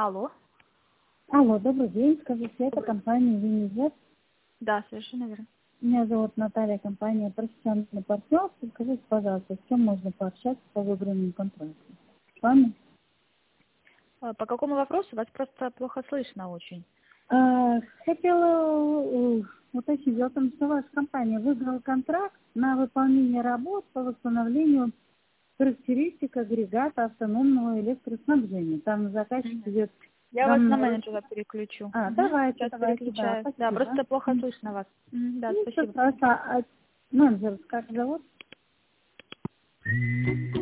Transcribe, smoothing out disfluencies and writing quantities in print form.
Алло. Алло, добрый день. Скажите, это компания Винизет. Да, совершенно верно. Меня зовут Наталья, компания «Профессиональный партнерство». Скажите, пожалуйста, с кем можно пообщаться по выбранному контракту? С вами? По какому вопросу? Вас просто плохо слышно очень. Хотела уточнить, дело в том, что ваша компания выиграла контракт на выполнение работ по восстановлению характеристик агрегата автономного электроснабжения. Там заказчик идет... Я вас на менеджера переключу. Давайте, Сейчас да, переключаю. спасибо. Да, просто плохо слышно вас. Да, Ну, спасибо. менеджер как зовут?